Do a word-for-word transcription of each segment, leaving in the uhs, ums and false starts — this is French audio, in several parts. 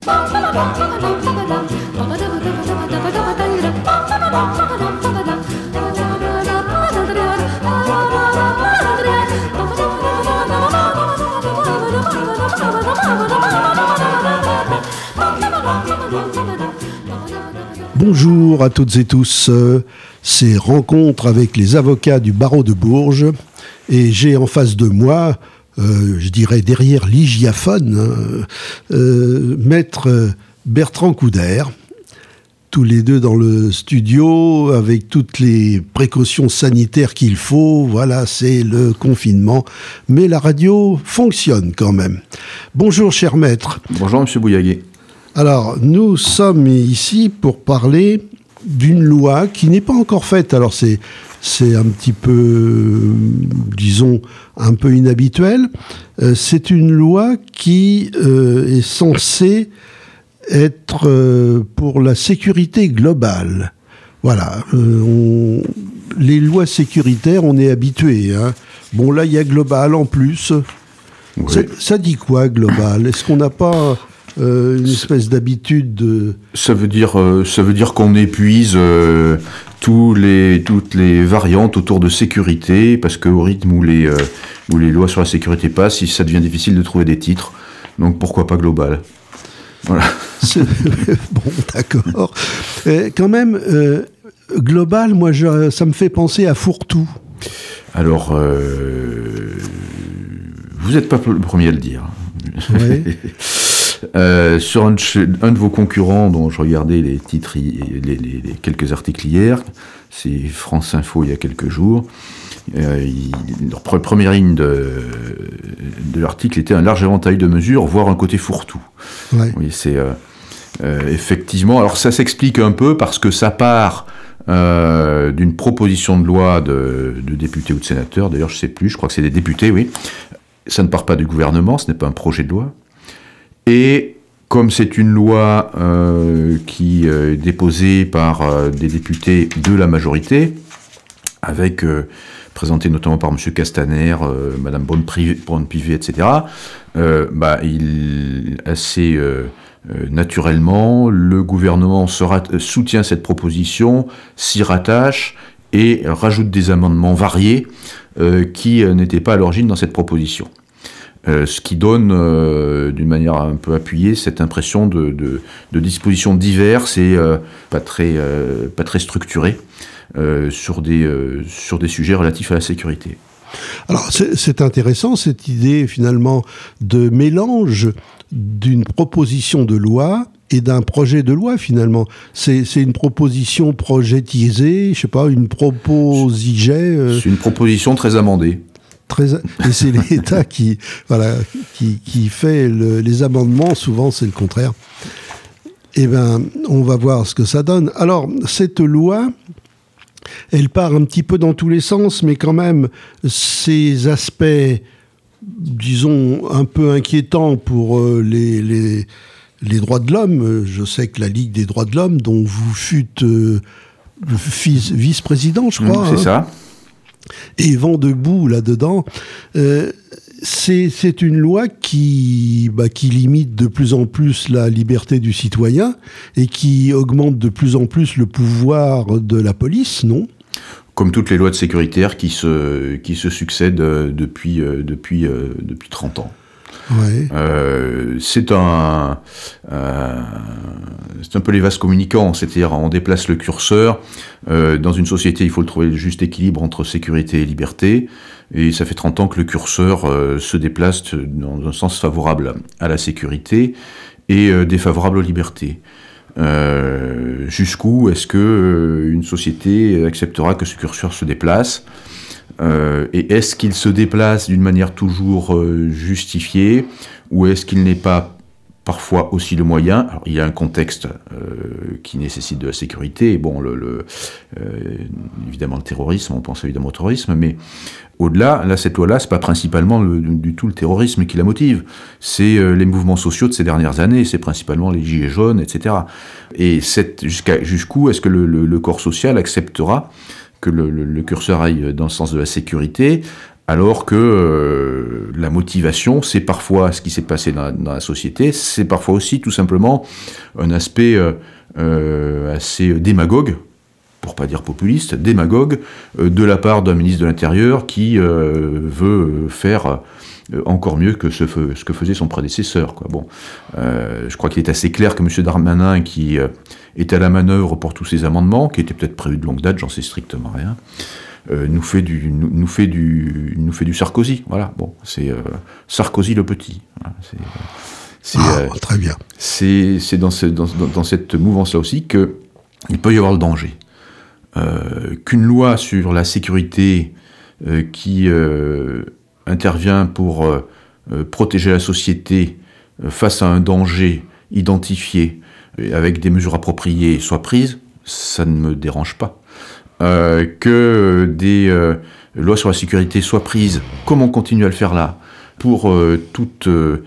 Bonjour à toutes et tous, c'est Rencontre avec les avocats du barreau de Bourges et j'ai en face de moi, euh, je dirais derrière l'hygiaphone, hein, euh, maître Bertrand Couder, tous les deux dans le studio avec toutes les précautions sanitaires qu'il faut. Voilà, c'est le confinement, mais la radio fonctionne quand même. Bonjour cher maître. Bonjour monsieur Bouillaguet. Alors, nous sommes ici pour parler d'une loi qui n'est pas encore faite. Alors, c'est, c'est un petit peu, disons, un peu inhabituel. Euh, c'est une loi qui euh, est censée être euh, pour la sécurité globale. Voilà. Euh, on, les lois sécuritaires, on est habitué. Hein. Bon, là, il y a global en plus. Oui. Ça, ça dit quoi, global ? Est-ce qu'on n'a pas... Euh, une espèce d'habitude de... Ça veut dire, euh, ça veut dire qu'on épuise euh, tous les, toutes les variantes autour de sécurité, parce qu'au rythme où les, euh, où les lois sur la sécurité passent, ça devient difficile de trouver des titres. Donc pourquoi pas global ? Voilà. C'est... Bon, d'accord. Et quand même, euh, global, moi, je, ça me fait penser à fourre-tout. Alors, euh, vous n'êtes pas le premier à le dire. Oui. Euh, sur un de, un de vos concurrents dont je regardais les titres, les, les, les quelques articles hier, c'est France Info il y a quelques jours, euh, il, leur première ligne de, de l'article était un large éventail de mesures, voire un côté fourre-tout. Ouais. Oui, c'est euh, euh, effectivement, alors ça s'explique un peu parce que ça part euh, d'une proposition de loi de, de députés ou de sénateurs, d'ailleurs je ne sais plus, je crois que c'est des députés, oui, ça ne part pas du gouvernement, ce n'est pas un projet de loi. Et comme c'est une loi euh, qui euh, est déposée par euh, des députés de la majorité, avec euh, présentée notamment par M. Castaner, euh, Mme Braun-Pivet, et cetera, euh, bah, il, assez euh, euh, naturellement, le gouvernement se rat- soutient cette proposition, s'y rattache et rajoute des amendements variés euh, qui euh, n'étaient pas à l'origine dans cette proposition. Euh, ce qui donne, euh, d'une manière un peu appuyée, cette impression de, de, de dispositions diverses et euh, pas très, euh, pas très structurées euh, sur des, euh, sur des sujets relatifs à la sécurité. Alors, c'est, c'est intéressant, cette idée, finalement, de mélange d'une proposition de loi et d'un projet de loi, finalement. C'est, c'est une proposition projetisée, je sais pas, une proposiget... Euh... C'est une proposition très amendée. Très, et c'est l'État qui, voilà, qui, qui fait le, les amendements, souvent c'est le contraire. Eh bien, on va voir ce que ça donne. Alors, cette loi, elle part un petit peu dans tous les sens, mais quand même, ces aspects, disons, un peu inquiétants pour euh, les, les, les droits de l'homme. Je sais que la Ligue des droits de l'homme, dont vous fûtes euh, vice-président, je crois. Mmh, c'est hein, ça. Et vent debout là-dedans, euh, c'est, c'est une loi qui, bah, qui limite de plus en plus la liberté du citoyen et qui augmente de plus en plus le pouvoir de la police, non ? Comme toutes les lois de sécuritaire qui se, qui se succèdent euh, depuis, euh, depuis, euh, depuis trente ans. Ouais. Euh, c'est un, euh, c'est un peu les vases communicants, c'est-à-dire on déplace le curseur. Euh, dans une société, il faut le trouver le juste équilibre entre sécurité et liberté, et ça fait trente ans que le curseur euh, se déplace dans un sens favorable à la sécurité et euh, défavorable aux libertés. Euh, jusqu'où est-ce que euh, une société acceptera que ce curseur se déplace ? Euh, et est-ce qu'il se déplace d'une manière toujours euh, justifiée, ou est-ce qu'il n'est pas parfois aussi le moyen ? Alors, il y a un contexte euh, qui nécessite de la sécurité, et bon, le, le, euh, évidemment le terrorisme, on pense évidemment au terrorisme, mais au-delà, là, cette loi-là, c'est pas principalement le, du tout le terrorisme qui la motive, c'est euh, les mouvements sociaux de ces dernières années, c'est principalement les gilets jaunes, et cetera. Et cette, jusqu'à, jusqu'où est-ce que le, le, le corps social acceptera que le, le, le curseur aille dans le sens de la sécurité, Alors que euh, la motivation, c'est parfois ce qui s'est passé dans la, dans la société, c'est parfois aussi tout simplement un aspect euh, euh, assez démagogue, pour pas dire populiste, démagogue, euh, de la part d'un ministre de l'Intérieur qui euh, veut faire euh, encore mieux que ce, ce que faisait son prédécesseur, quoi. Bon, euh, je crois qu'il est assez clair que M. Darmanin, qui euh, est à la manœuvre pour tous ces amendements, qui étaient peut-être prévus de longue date, j'en sais strictement rien, Euh, nous fait du nous, nous fait du nous fait du Sarkozy, voilà. Bon, c'est euh, Sarkozy le petit. Voilà, c'est c'est, ah, euh, très bien. C'est c'est dans, ce, dans, dans cette mouvance-là aussi que il peut y avoir le danger euh, qu'une loi sur la sécurité euh, qui euh, intervient pour euh, protéger la société euh, face à un danger identifié euh, avec des mesures appropriées soit prise, ça ne me dérange pas. Euh, que des euh, lois sur la sécurité soient prises, comme on continue à le faire là, pour euh, toute, euh,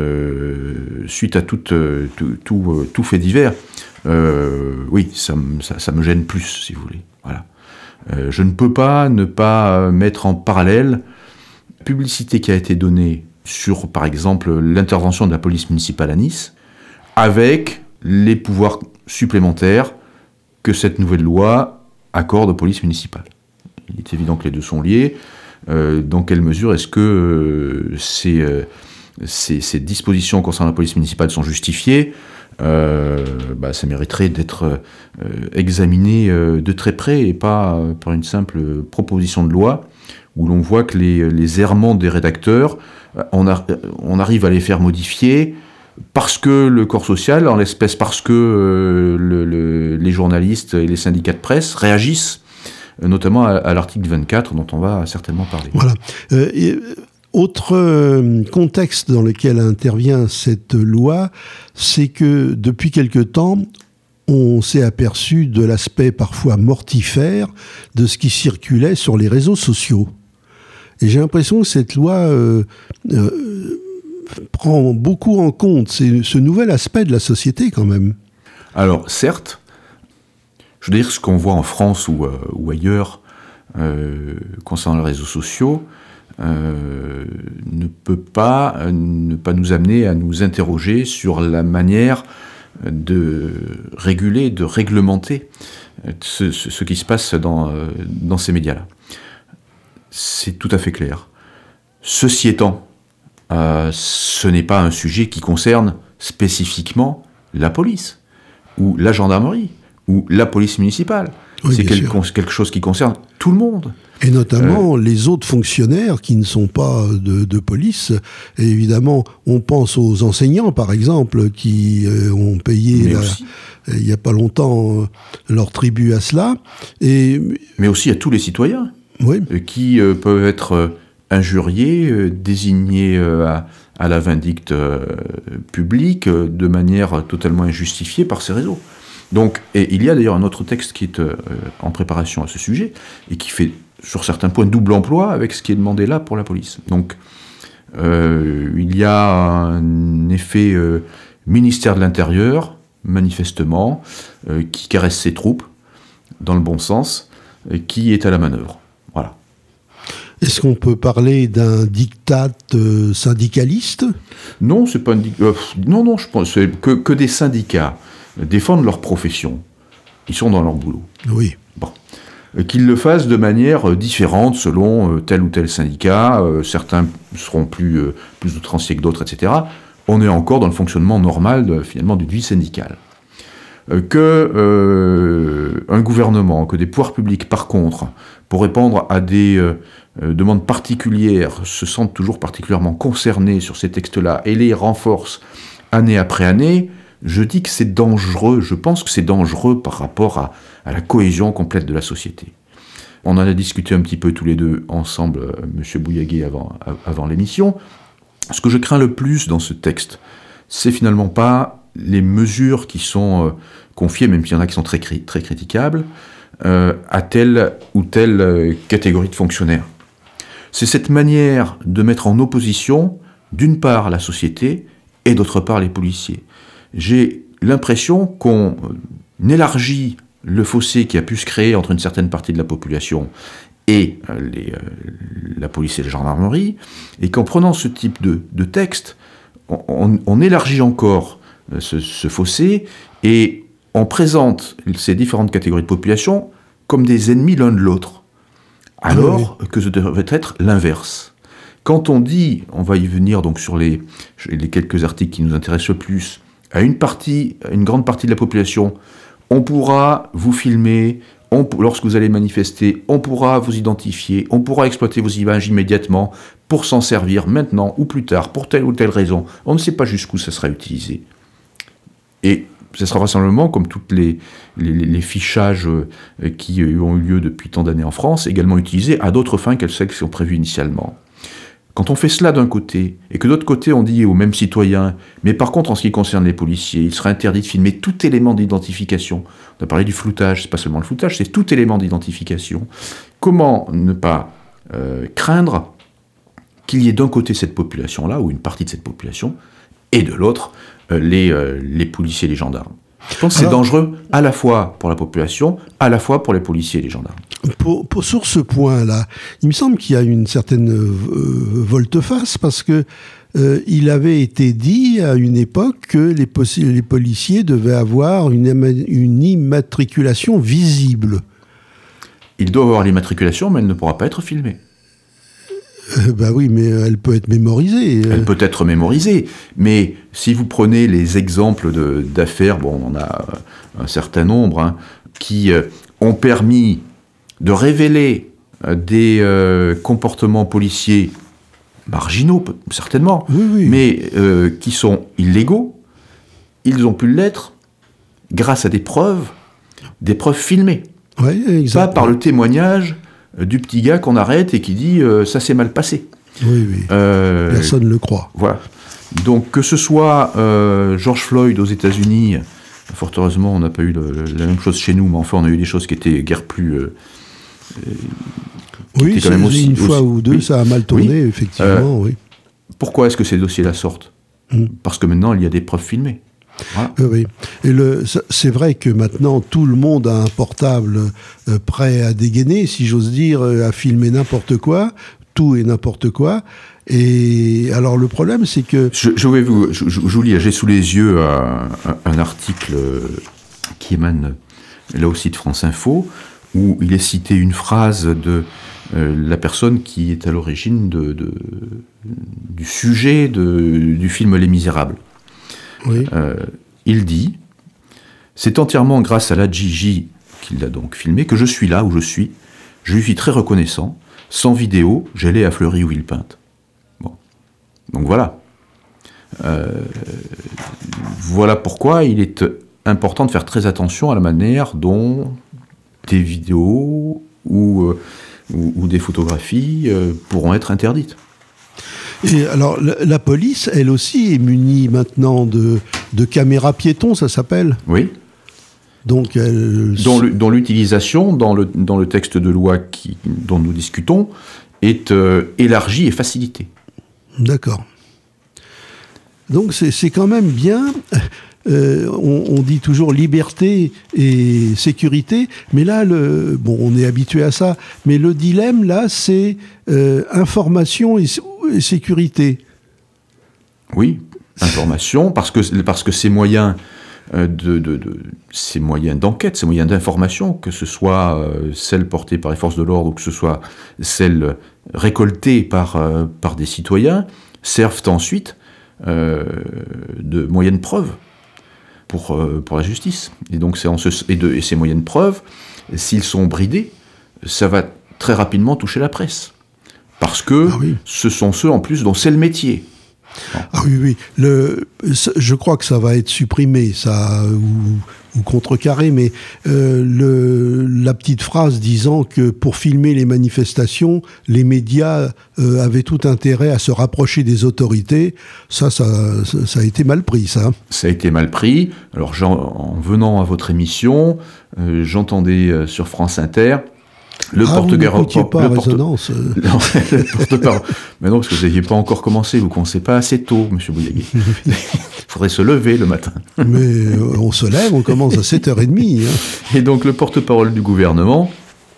euh, suite à toute, euh, tout, tout, euh, tout fait divers, euh, oui, ça, ça, ça me gêne plus, si vous voulez. Voilà. Euh, je ne peux pas ne pas mettre en parallèle la publicité qui a été donnée sur, par exemple, l'intervention de la police municipale à Nice, avec les pouvoirs supplémentaires que cette nouvelle loi accorde aux polices municipales. Il est évident que les deux sont liés. Euh, dans quelle mesure est-ce que euh, ces, euh, ces, ces dispositions concernant la police municipale sont justifiées ? euh, bah, Ça mériterait d'être euh, examiné euh, de très près et pas euh, par une simple proposition de loi où l'on voit que les, les errements des rédacteurs, on, a, on arrive à les faire modifier parce que le corps social, en l'espèce parce que euh, le, le, les journalistes et les syndicats de presse réagissent, euh, notamment à, à l'article vingt-quatre, dont on va certainement parler. Voilà. Euh, et, autre euh, contexte dans lequel intervient cette loi, c'est que depuis quelque temps, on s'est aperçu de l'aspect parfois mortifère de ce qui circulait sur les réseaux sociaux. Et j'ai l'impression que cette loi euh, euh, prend beaucoup en compte c'est ce nouvel aspect de la société quand même. Alors certes, je veux dire ce qu'on voit en France ou, euh, ou ailleurs euh, concernant les réseaux sociaux euh, ne peut pas euh, ne pas nous amener à nous interroger sur la manière de réguler, de réglementer ce, ce, ce qui se passe dans, euh, dans ces médias-là. C'est tout à fait clair. Ceci étant, Euh, ce n'est pas un sujet qui concerne spécifiquement la police, ou la gendarmerie, ou la police municipale. Oui, c'est quel, sûr. quelque chose qui concerne tout le monde. Et notamment euh, les autres fonctionnaires qui ne sont pas de, de police. Et évidemment, on pense aux enseignants, par exemple, qui euh, ont payé, la, il n'y a pas longtemps, euh, leur tribut à cela. Et, mais aussi à tous les citoyens, oui. euh, qui euh, peuvent être... Euh, injuriés, euh, désignés euh, à, à la vindicte euh, publique euh, de manière totalement injustifiée par ces réseaux. Donc, et il y a d'ailleurs un autre texte qui est euh, en préparation à ce sujet et qui fait, sur certains points, double emploi avec ce qui est demandé là pour la police. Donc, euh, il y a un effet euh, ministère de l'Intérieur, manifestement, euh, qui caresse ses troupes, dans le bon sens, euh, qui est à la manœuvre. Voilà. Est-ce qu'on peut parler d'un diktat euh, syndicaliste ? Non, c'est pas un di- euh, non, non, je pense c'est que, que des syndicats défendent leur profession. Ils sont dans leur boulot. Oui. Bon. Euh, qu'ils le fassent de manière euh, différente selon euh, tel ou tel syndicat. Euh, certains seront plus, euh, plus outranciers que d'autres, et cetera. On est encore dans le fonctionnement normal, de, finalement, d'une vie syndicale. Euh, que euh, un gouvernement, que des pouvoirs publics, par contre, pour répondre à des euh, euh, demandes particulières, se sentent toujours particulièrement concernés sur ces textes-là et les renforcent année après année, je dis que c'est dangereux. Je pense que c'est dangereux par rapport à, à la cohésion complète de la société. On en a discuté un petit peu tous les deux ensemble, euh, M. Bouillaguet, avant, avant l'émission. Ce que je crains le plus dans ce texte, c'est finalement pas les mesures qui sont euh, confiées, même s'il y en a qui sont très, très critiquables, euh, à telle ou telle euh, catégorie de fonctionnaires. C'est cette manière de mettre en opposition, d'une part, la société, et d'autre part, les policiers. J'ai l'impression qu'on élargit le fossé qui a pu se créer entre une certaine partie de la population et euh, les, euh, la police et la gendarmerie, et qu'en prenant ce type de, de texte, on, on, on élargit encore euh, ce, ce fossé, et on présente ces différentes catégories de population comme des ennemis l'un de l'autre, alors oui. que ce devrait être l'inverse. Quand on dit, on va y venir donc sur les, les quelques articles qui nous intéressent le plus, à une partie, à une grande partie de la population, on pourra vous filmer, on, lorsque vous allez manifester, on pourra vous identifier, on pourra exploiter vos images immédiatement pour s'en servir maintenant ou plus tard, pour telle ou telle raison. On ne sait pas jusqu'où ça sera utilisé. Et ce sera vraisemblablement, comme tous les, les, les fichages qui ont eu lieu depuis tant d'années en France, également utilisé à d'autres fins qu'elles sont prévues initialement. Quand on fait cela d'un côté, et que d'autre côté on dit aux mêmes citoyens, mais par contre en ce qui concerne les policiers, il sera interdit de filmer tout élément d'identification. On a parlé du floutage, c'est pas seulement le floutage, c'est tout élément d'identification. Comment ne pas euh, craindre qu'il y ait d'un côté cette population-là, ou une partie de cette population, et de l'autre, euh, les, euh, les policiers et les gendarmes. Je pense que c'est Alors, dangereux à la fois pour la population, à la fois pour les policiers et les gendarmes. Pour, pour, sur ce point-là, il me semble qu'il y a une certaine euh, volte-face, parce que euh, il avait été dit à une époque que les, possi- les policiers devaient avoir une, une immatriculation visible. Ils doivent avoir l'immatriculation, mais elle ne pourra pas être filmée. Euh, bah oui, mais elle peut être mémorisée. Elle peut être mémorisée, mais si vous prenez les exemples de, d'affaires, bon, on a un certain nombre, hein, qui euh, ont permis de révéler euh, des euh, comportements policiers marginaux, certainement, oui, oui. mais euh, qui sont illégaux, ils ont pu l'être grâce à des preuves, des preuves filmées. Oui, exactement. Pas par le témoignage du petit gars qu'on arrête et qui dit euh, « ça s'est mal passé ». Oui, oui. Euh, Personne ne le croit. Voilà. Donc que ce soit euh, George Floyd aux États-Unis, fort heureusement on n'a pas eu le, le, la même chose chez nous, mais enfin on a eu des choses qui étaient guère plus... Euh, oui, c'est quand même aussi, une fois aussi, ou deux, oui, ça a mal tourné, oui. effectivement. Euh, oui. Pourquoi est-ce que ces dossiers-là sortent ? mm. Parce que maintenant il y a des preuves filmées. Voilà. Euh, oui. Et le, c'est vrai que maintenant tout le monde a un portable euh, prêt à dégainer, si j'ose dire, euh, à filmer n'importe quoi, tout et n'importe quoi. Et alors le problème, c'est que je, je vais vous, je, je vous lis, j'ai sous les yeux un, un, un article qui émane là aussi de France Info, où il est cité une phrase de euh, la personne qui est à l'origine de, de, du sujet de, du film Les Misérables. Oui. Euh, il dit « C'est entièrement grâce à la Gigi, qu'il a donc filmé, que je suis là où je suis. Je lui suis très reconnaissant. Sans vidéo, j'allais à Fleury ou Villepinte. » Bon. Donc voilà. Euh, voilà pourquoi il est important de faire très attention à la manière dont des vidéos ou, euh, ou, ou des photographies euh, pourront être interdites. Et alors, la, la police, elle aussi, est munie maintenant de, de caméras piétons, ça s'appelle ? Oui. Donc, elle... dont, le, dont l'utilisation, dans le, dans le texte de loi qui, dont nous discutons, est euh, élargie et facilitée. D'accord. Donc, c'est, c'est quand même bien... Euh, on, on dit toujours liberté et sécurité, mais là, le, bon, on est habitué à ça, mais le dilemme, là, c'est euh, information et, et sécurité. Oui, information, parce que, parce que ces moyens, euh, de, de, de, ces moyens d'enquête, ces moyens d'information, que ce soit euh, celles portées par les forces de l'ordre ou que ce soit celles récoltées par, euh, par des citoyens, servent ensuite euh, de moyens de preuve. Pour, euh, pour la justice. Et donc, c'est en ce, et, de, et ces moyens de preuve, s'ils sont bridés, ça va très rapidement toucher la presse. Parce que ah oui. ce sont ceux, en plus, dont c'est le métier. Bon. Ah oui, oui. Le, je crois que ça va être supprimé, ça, ou, ou contrecarré, mais euh, le, la petite phrase disant que pour filmer les manifestations, les médias euh, avaient tout intérêt à se rapprocher des autorités, ça, ça, ça, ça a été mal pris, ça. Ça a été mal pris. Alors, en venant à votre émission, euh, j'entendais euh, sur France Inter... Le ah, porte-parole. Vous pas le résonance. Porte... non, le porte-parole. Mais non, parce que vous n'aviez pas encore commencé, vous ne commencez pas assez tôt, monsieur Bouillegui. Il faudrait se lever le matin. Mais euh, on se lève, on commence à sept heures trente. Hein. Et donc, le porte-parole du gouvernement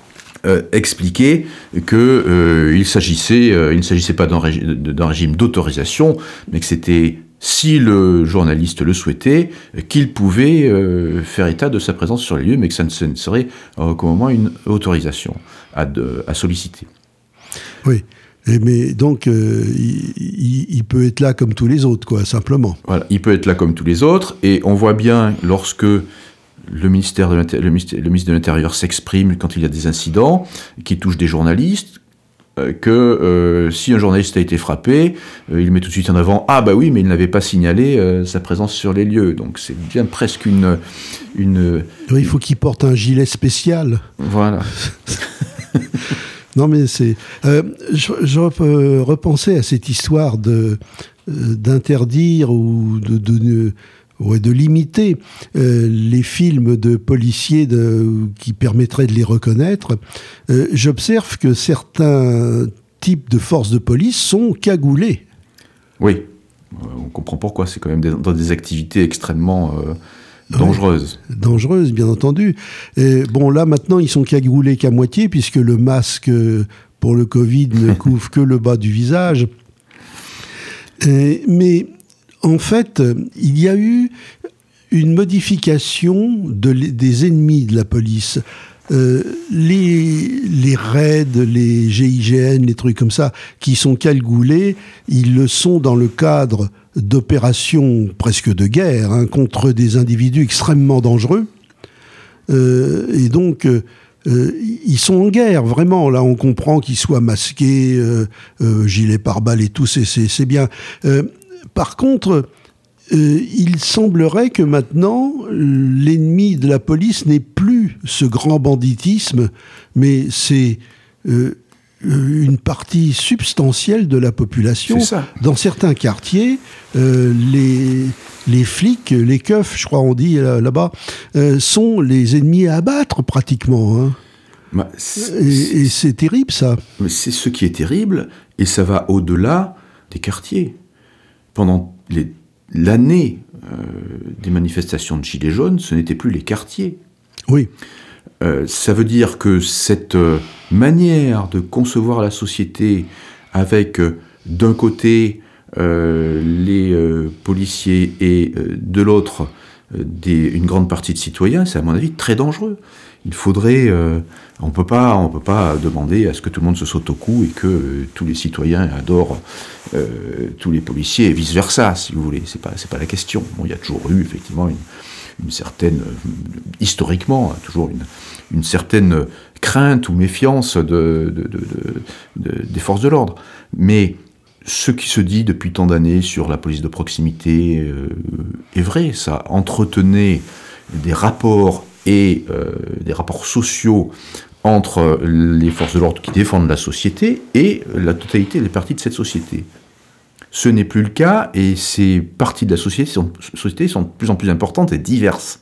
euh, expliquait qu'il euh, s'agissait, euh, il ne s'agissait pas d'un, régi- d'un régime d'autorisation, mais que c'était, si le journaliste le souhaitait, qu'il pouvait euh, faire état de sa présence sur les lieux, mais que ça ne serait euh, qu'au moment une autorisation à, de, à solliciter. Oui. Et mais donc, euh, il, il, il peut être là comme tous les autres, quoi, simplement. Voilà, il peut être là comme tous les autres, et on voit bien lorsque le ministère de le ministère, le ministre de l'Intérieur s'exprime quand il y a des incidents qui touchent des journalistes, euh, que euh, si un journaliste a été frappé, euh, il met tout de suite en avant « Ah bah oui, mais il n'avait pas signalé euh, sa présence sur les lieux ». Donc c'est bien presque une... une oui, il faut qu'il porte un gilet spécial. Voilà. Non, mais c'est... Euh, je, je repensais à cette histoire de, euh, d'interdire ou de, de, de, ouais, de limiter euh, les films de policiers de, qui permettraient de les reconnaître. Euh, j'observe que certains types de forces de police sont cagoulés. Oui, on comprend pourquoi. C'est quand même des, dans des activités extrêmement... Euh dangereuse. Oui, dangereuse, bien entendu. Et bon, là, maintenant, ils sont cagoulés qu'à moitié, puisque le masque pour le Covid ne couvre que le bas du visage. Et, mais, en fait, il y a eu une modification de, des ennemis de la police. Euh, les, les raids, les G I G N, les trucs comme ça, qui sont cagoulés, ils le sont dans le cadre d'opérations presque de guerre, hein, contre des individus extrêmement dangereux. Euh, et donc, euh, ils sont en guerre, vraiment. Là, on comprend qu'ils soient masqués, euh, euh, gilets pare-balles et tout, c'est, c'est, c'est bien. Euh, par contre, euh, il semblerait que maintenant, l'ennemi de la police n'est plus ce grand banditisme, mais c'est... Euh, une partie substantielle de la population. C'est ça. Dans certains quartiers, euh, les, les flics, les keufs, je crois on dit là, là-bas, euh, sont les ennemis à abattre pratiquement. Hein. Bah, c'est, et, et c'est terrible, ça. Mais c'est ce qui est terrible, et ça va au-delà des quartiers. Pendant les, l'année euh, des manifestations de Gilets jaunes, ce n'étaient plus les quartiers. Oui. Euh, ça veut dire que cette euh, manière de concevoir la société avec, euh, d'un côté, euh, les euh, policiers et euh, de l'autre, euh, des, une grande partie de citoyens, c'est à mon avis très dangereux. Il faudrait... Euh, on peut pas, on peut pas demander à ce que tout le monde se saute au cou et que euh, tous les citoyens adorent euh, tous les policiers et vice-versa, si vous voulez. C'est pas, c'est pas la question. Bon, il y a toujours eu, effectivement, une... une certaine, historiquement, toujours une, une certaine crainte ou méfiance de, de, de, de, de, des forces de l'ordre. Mais ce qui se dit depuis tant d'années sur la police de proximité euh, est vrai. Ça entretenait des rapports et euh, des rapports sociaux entre les forces de l'ordre qui défendent la société et la totalité des parties de cette société. Ce n'est plus le cas, et ces parties de la société sont, société sont de plus en plus importantes et diverses.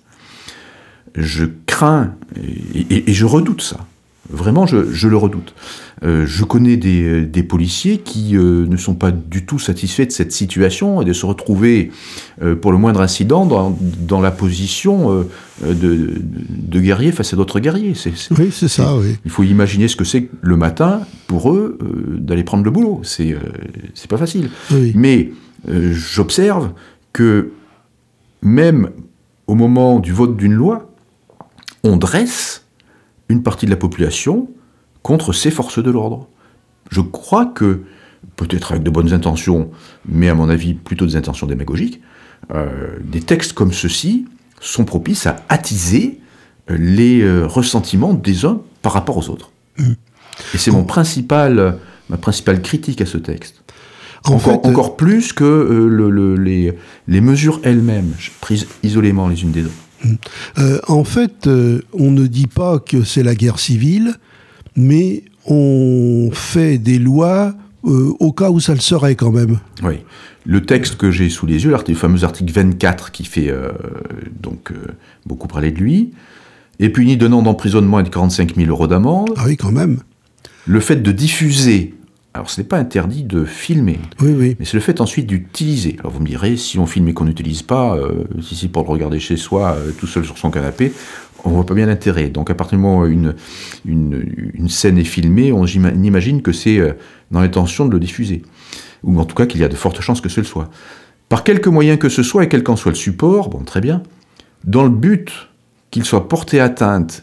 Je crains, et, et, et je redoute ça. Vraiment, je, je le redoute. Euh, je connais des, des policiers qui euh, ne sont pas du tout satisfaits de cette situation et de se retrouver, euh, pour le moindre incident, dans, dans la position euh, de, de guerrier face à d'autres guerriers. C'est, c'est, oui, c'est ça, c'est, oui. Il faut imaginer ce que c'est le matin, pour eux, euh, d'aller prendre le boulot. C'est, euh, c'est pas facile. Oui. Mais euh, j'observe que même au moment du vote d'une loi, on dresse une partie de la population contre ces forces de l'ordre. Je crois que, peut-être avec de bonnes intentions, mais à mon avis plutôt des intentions démagogiques, euh, des textes comme ceux-ci sont propices à attiser les euh, ressentiments des uns par rapport aux autres. Mmh. Et c'est mon principal, ma principale critique à ce texte. En encore, fait, encore plus que euh, le, le, les, les mesures elles-mêmes, prises isolément les unes des autres. Euh, en fait, euh, on ne dit pas que c'est la guerre civile, mais on fait des lois euh, au cas où ça le serait quand même. Oui. Le texte que j'ai sous les yeux, le fameux article vingt-quatre qui fait euh, donc, euh, beaucoup parler de lui, est puni d'un an d'emprisonnement et de quarante-cinq mille euros d'amende. Ah oui, quand même. Le fait de diffuser... Alors, ce n'est pas interdit de filmer, oui, oui. mais c'est le fait ensuite d'utiliser. Alors, vous me direz, si on filme et qu'on n'utilise pas, euh, si c'est pour le regarder chez soi, euh, tout seul sur son canapé, on voit pas bien l'intérêt. Donc à partir du moment où une, une, une scène est filmée, on imagine que c'est dans l'intention de le diffuser. Ou en tout cas qu'il y a de fortes chances que ce le soit. Par quelque moyen que ce soit, et quel qu'en soit le support, bon, très bien, dans le but qu'il soit porté atteinte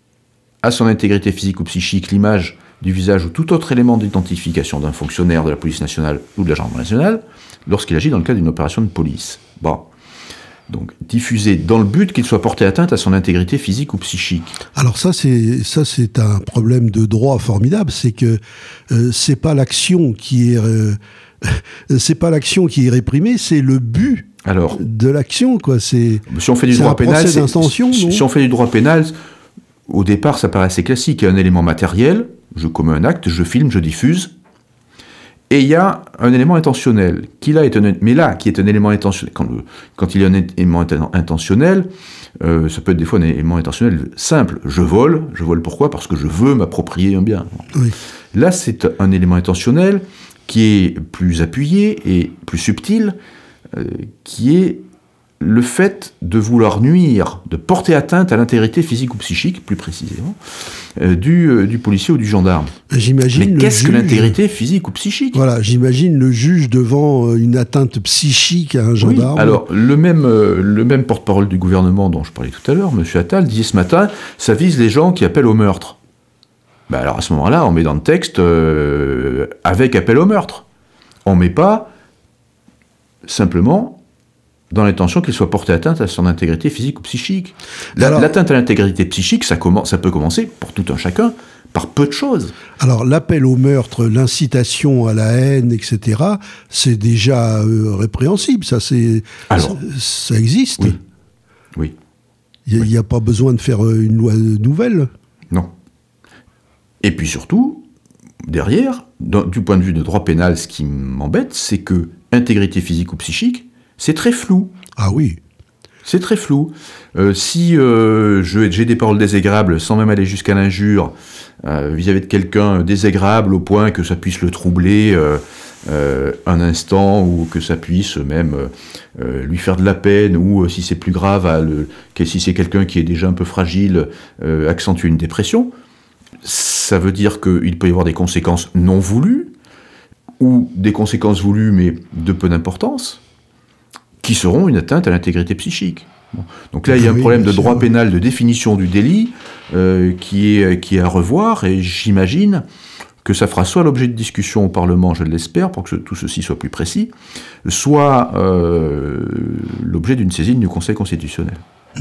à son intégrité physique ou psychique, l'image du visage ou tout autre élément d'identification d'un fonctionnaire de la police nationale ou de la gendarmerie nationale, lorsqu'il agit dans le cadre d'une opération de police. Bon. Donc, diffusé dans le but qu'il soit porté atteinte à son intégrité physique ou psychique. Alors ça, c'est ça, c'est un problème de droit formidable, c'est que euh, c'est pas l'action qui est euh, c'est pas l'action qui est réprimée, c'est le but Alors, de l'action, quoi. C'est si on fait du droit pénal, c'est, si, si on fait du droit pénal, au départ, ça paraît assez classique. Il y a un élément matériel, je commets un acte, je filme, je diffuse. Et il y a un élément intentionnel, qui là est un, mais là, qui est un élément intentionnel. Quand, quand il y a un élément intentionnel, euh, ça peut être des fois un élément intentionnel simple. Je vole, je vole pourquoi ? Parce que je veux m'approprier un bien. Oui. Là, c'est un élément intentionnel qui est plus appuyé et plus subtil, euh, qui est le fait de vouloir nuire, de porter atteinte à l'intégrité physique ou psychique, plus précisément, euh, du, euh, du policier ou du gendarme. J'imagine Mais qu'est-ce juge, que l'intégrité physique ou psychique ? Voilà, j'imagine le juge devant une atteinte psychique à un gendarme. Oui, alors, le même, euh, le même porte-parole du gouvernement dont je parlais tout à l'heure, M. Attal, dit ce matin, ça vise les gens qui appellent au meurtre. Ben alors, à ce moment-là, on met dans le texte euh, avec appel au meurtre. On ne met pas simplement dans l'intention qu'il soit porté atteinte à son intégrité physique ou psychique. La, alors, l'atteinte à l'intégrité psychique, ça, comm- ça peut commencer, pour tout un chacun, par peu de choses. Alors, l'appel au meurtre, l'incitation à la haine, et cetera, c'est déjà euh, répréhensible, ça, c'est, alors, ça, ça existe. Oui. Oui. Il n'y a, oui. a pas besoin de faire une loi nouvelle. Non. Et puis surtout, derrière, dans, du point de vue de droit pénal, ce qui m'embête, c'est que intégrité physique ou psychique, c'est très flou. Ah oui. C'est très flou. Euh, si euh, je, j'ai des paroles désagréables, sans même aller jusqu'à l'injure, euh, vis-à-vis de quelqu'un désagréable au point que ça puisse le troubler euh, euh, un instant, ou que ça puisse même euh, lui faire de la peine, ou euh, si c'est plus grave, à le, que si c'est quelqu'un qui est déjà un peu fragile, euh, accentuer une dépression, ça veut dire qu'il peut y avoir des conséquences non voulues, ou des conséquences voulues mais de peu d'importance, qui seront une atteinte à l'intégrité psychique. Bon. Donc là, il y a un oui, problème de droit pénal, de définition du délit, euh, qui est, qui est à revoir, et j'imagine que ça fera soit l'objet de discussion au Parlement, je l'espère, pour que ce, tout ceci soit plus précis, soit euh, l'objet d'une saisine du Conseil constitutionnel.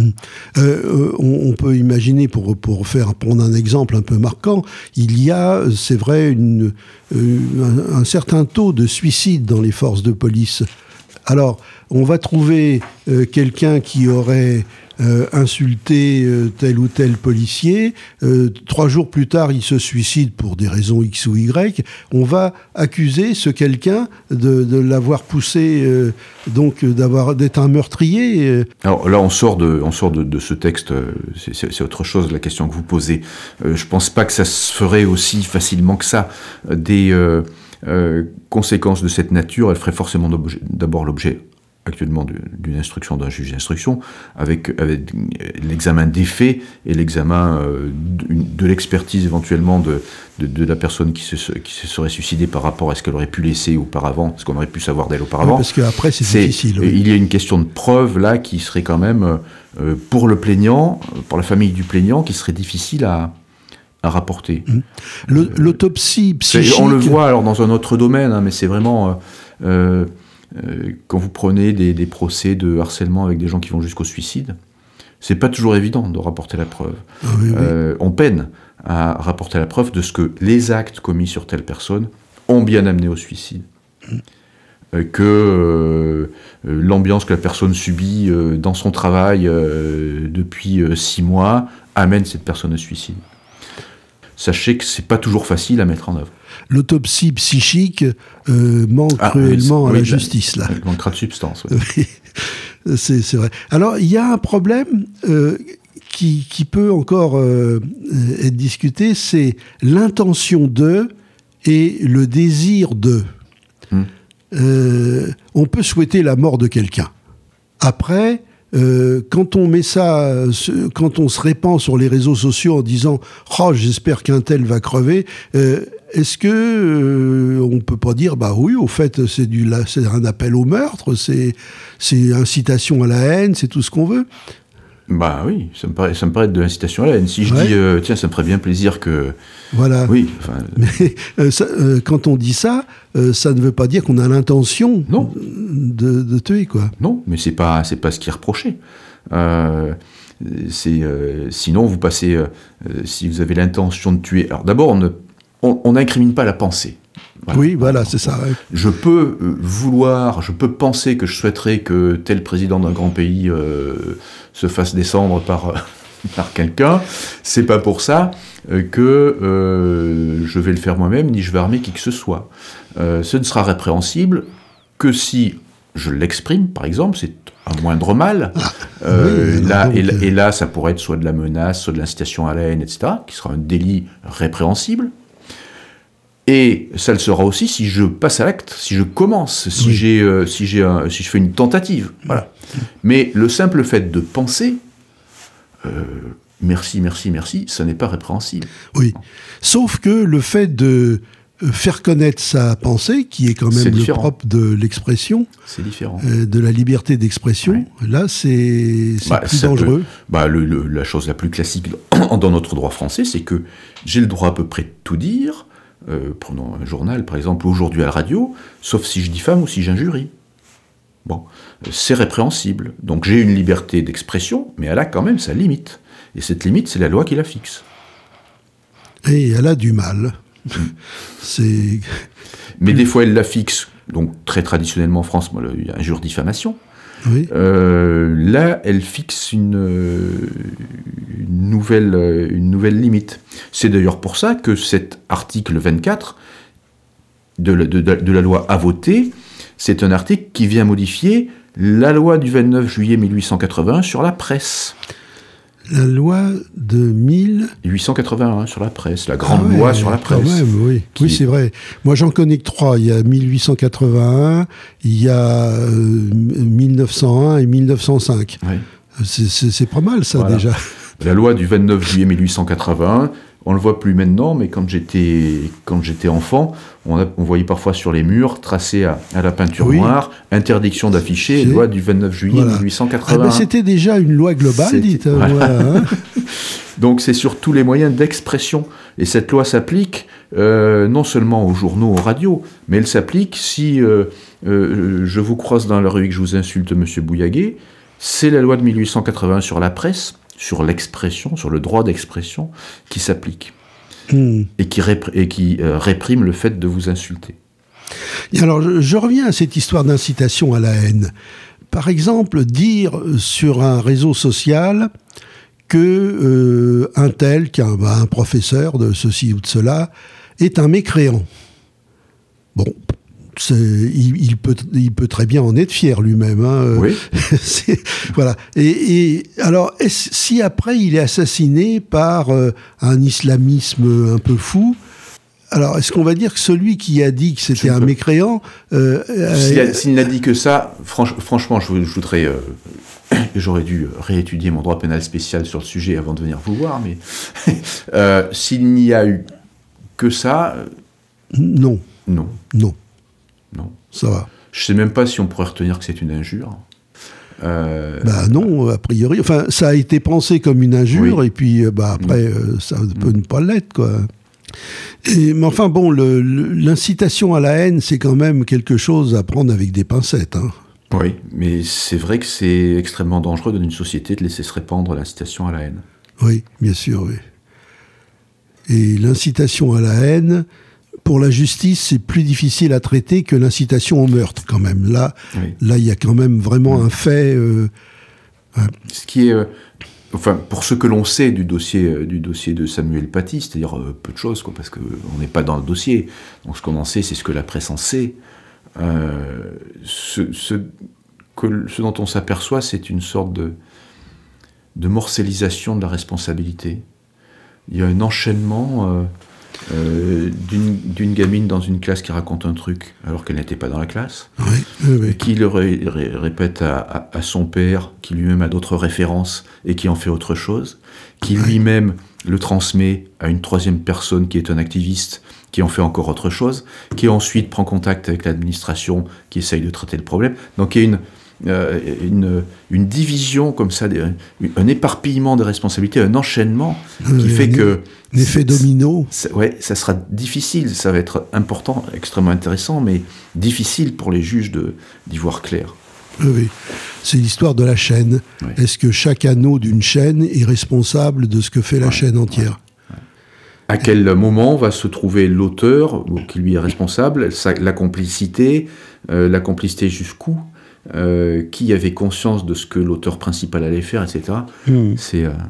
Euh, on, on peut imaginer, pour, pour faire prendre un exemple un peu marquant, il y a, c'est vrai, une, euh, un, un certain taux de suicide dans les forces de police. Alors, on va trouver euh, quelqu'un qui aurait euh, insulté euh, tel ou tel policier. Euh, trois jours plus tard, il se suicide pour des raisons X ou Y. On va accuser ce quelqu'un de, de l'avoir poussé, euh, donc d'avoir, d'être un meurtrier. Alors là, on sort de, on sort de, de ce texte. C'est, c'est, c'est autre chose, la question que vous posez. Euh, je pense pas que ça se ferait aussi facilement que ça. Des euh, euh, conséquences de cette nature, elles feraient forcément d'abord l'objet actuellement d'une instruction d'un juge d'instruction, avec, avec l'examen des faits et l'examen euh, de, de l'expertise éventuellement de, de, de la personne qui se, qui se serait suicidée par rapport à ce qu'elle aurait pu laisser auparavant, ce qu'on aurait pu savoir d'elle auparavant. Oui, parce qu'après, c'est, c'est difficile. Oui. Il y a une question de preuve là qui serait quand même, euh, pour le plaignant, pour la famille du plaignant, qui serait difficile à... à rapporter. Le, l'autopsie psychique... On le voit alors dans un autre domaine, hein, mais c'est vraiment... Euh, euh, quand vous prenez des, des procès de harcèlement avec des gens qui vont jusqu'au suicide, c'est pas toujours évident de rapporter la preuve. Ah, oui, euh, oui. On peine à rapporter la preuve de ce que les actes commis sur telle personne ont bien amené au suicide. Mmh. Euh, que euh, l'ambiance que la personne subit euh, dans son travail euh, depuis euh, six mois amène cette personne au suicide. Sachez que c'est pas toujours facile à mettre en œuvre. L'autopsie psychique euh, manque ah, cruellement oui, à la oui, justice, là. Il manquera de substance. Oui. c'est, c'est vrai. Alors, il y a un problème euh, qui, qui peut encore euh, être discuté, c'est l'intention de et le désir de. Hmm. Euh, on peut souhaiter la mort de quelqu'un. Après, euh, quand on met ça, quand on se répand sur les réseaux sociaux en disant « Oh, j'espère qu'un tel va crever euh, », est-ce que euh, on peut pas dire bah oui, au fait c'est du là, c'est un appel au meurtre, c'est c'est incitation à la haine, c'est tout ce qu'on veut. Bah oui, ça me paraît, ça me paraît de l'incitation à la haine. Si je ouais. dis euh, tiens, ça me ferait bien plaisir que voilà. Oui. Enfin... Mais euh, ça, euh, quand on dit ça, euh, ça ne veut pas dire qu'on a l'intention non. De, de tuer quoi. Non, mais c'est pas c'est pas ce qui est reproché. Euh, c'est euh, sinon vous passez euh, si vous avez l'intention de tuer. Alors d'abord on ne on n'incrimine pas la pensée. Voilà. Oui, voilà, c'est ça. Ouais. Je peux euh, vouloir, je peux penser que je souhaiterais que tel président d'un grand pays euh, se fasse descendre par, euh, par quelqu'un. C'est pas pour ça euh, que euh, je vais le faire moi-même, ni je vais armer qui que ce soit. Euh, ce ne sera répréhensible que si je l'exprime, par exemple, c'est un moindre mal. Ah, euh, oui, là, donc, et, euh... et là, ça pourrait être soit de la menace, soit de l'incitation à la haine, et cetera, qui sera un délit répréhensible. Et ça le sera aussi si je passe à l'acte, si je commence, si, oui. j'ai, euh, si, j'ai un, si je fais une tentative. Voilà. Mais le simple fait de penser, euh, merci, merci, merci, ça n'est pas répréhensible. Oui, sauf que le fait de faire connaître sa pensée, qui est quand même c'est le différent. Propre de l'expression, c'est différent. Euh, de la liberté d'expression, ouais. Là c'est, c'est bah, plus dangereux. Peut, bah, le, le, la chose la plus classique dans notre droit français, c'est que j'ai le droit à peu près de tout dire. Euh, prenons un journal, par exemple, aujourd'hui à la radio, sauf si je diffame ou si j'injurie. Bon, c'est répréhensible. Donc j'ai une liberté d'expression, mais elle a quand même sa limite. Et cette limite, c'est la loi qui la fixe. Et elle a du mal. Mmh. C'est... Mais des fois, elle la fixe. Donc très traditionnellement en France, il y a injure diffamation. Oui. Euh, là, elle fixe une, une, nouvelle, une nouvelle limite. C'est d'ailleurs pour ça que cet article vingt-quatre de la, de, de la loi à voter, c'est un article qui vient modifier la loi du vingt-neuf juillet mille huit cent quatre-vingt-un sur la presse. La loi de mille huit cent quatre-vingt-un sur la presse, la grande ah ouais, loi sur la presse. Quand même, oui, oui est... c'est vrai. Moi, j'en connais que trois. Il y a mille huit cent quatre-vingt-un, il y a euh, mille neuf cent un et mille neuf cent cinq. Oui. C'est, c'est, c'est pas mal, ça, voilà. Déjà. La loi du vingt-neuf juillet mille huit cent quatre-vingt-un, on le voit plus maintenant, mais quand j'étais, quand j'étais enfant, on, a, on voyait parfois sur les murs, tracé à, à la peinture oui. noire, interdiction d'afficher, c'est... loi du vingt-neuf juillet voilà. mille huit cent quatre-vingt-un. Ah ben c'était déjà une loi globale, c'était... dites. Voilà. Voilà, hein. Donc c'est sur tous les moyens d'expression. Et cette loi s'applique euh, non seulement aux journaux, aux radios, mais elle s'applique si euh, euh, je vous croise dans la rue et que je vous insulte, monsieur Bouillaguet. C'est la loi de mille huit cent quatre-vingt-un sur la presse, sur l'expression, sur le droit d'expression, qui s'applique. Mmh. Et qui, répr- et qui euh, réprime le fait de vous insulter. Et alors, je, je reviens à cette histoire d'incitation à la haine. Par exemple, dire sur un réseau social que euh, un tel, qu'un bah, un professeur de ceci ou de cela, est un mécréant. Bon, c'est, il, il, peut, il peut très bien en être fier lui-même. Hein. Oui. c'est, voilà. Et, et alors, si après il est assassiné par euh, un islamisme un peu fou, alors est-ce qu'on va dire que celui qui a dit que c'était un mécréant... Euh, s'il, a, s'il n'a dit que ça, franch, franchement, je, je voudrais... Euh, j'aurais dû réétudier mon droit pénal spécial sur le sujet avant de venir vous voir, mais euh, s'il n'y a eu que ça... Euh, non. Non. Non. Non. Ça va. Je ne sais même pas si on pourrait retenir que c'est une injure. Euh... Bah non, a priori. Enfin, ça a été pensé comme une injure, oui. Et puis bah, après, mmh. ça peut mmh. ne pas l'être, quoi. Et, mais enfin, bon, le, le, l'incitation à la haine, c'est quand même quelque chose à prendre avec des pincettes. Hein. Oui, mais c'est vrai que c'est extrêmement dangereux dans une société de laisser se répandre l'incitation à la haine. Oui, bien sûr, oui. Et l'incitation à la haine... Pour la justice, c'est plus difficile à traiter que l'incitation au meurtre, quand même. Là, oui. Là, il y a quand même vraiment oui. un fait... Euh, hein. Ce qui est... Euh, enfin, pour ce que l'on sait du dossier, euh, du dossier de Samuel Paty, c'est-à-dire euh, peu de choses, quoi, parce qu'on n'est pas dans le dossier. Donc ce qu'on en sait, c'est ce que la presse en sait. Euh, ce, ce, que, ce dont on s'aperçoit, c'est une sorte de, de morcellisation de la responsabilité. Il y a un enchaînement... Euh, Euh, d'une, d'une gamine dans une classe qui raconte un truc alors qu'elle n'était pas dans la classe, oui, oui, oui. qui le ré, ré, répète à, à, à son père, qui lui-même a d'autres références et qui en fait autre chose, qui oui. lui-même le transmet à une troisième personne qui est un activiste, qui en fait encore autre chose, qui ensuite prend contact avec l'administration, qui essaye de traiter le problème. Donc il y a une, euh, une, une division comme ça, un, un éparpillement de responsabilités, un enchaînement qui oui, fait un, que... Un effet domino. Ça, ouais, ça sera difficile, ça va être important, extrêmement intéressant, mais difficile pour les juges de, d'y voir clair. Oui, c'est l'histoire de la chaîne. Oui. Est-ce que chaque anneau d'une chaîne est responsable de ce que fait la ouais, chaîne entière ? ouais, ouais. À quel moment va se trouver l'auteur qui lui est responsable, sa, la complicité, euh, la complicité jusqu'où, euh, qui avait conscience de ce que l'auteur principal allait faire, et cetera. Mmh. C'est... Euh...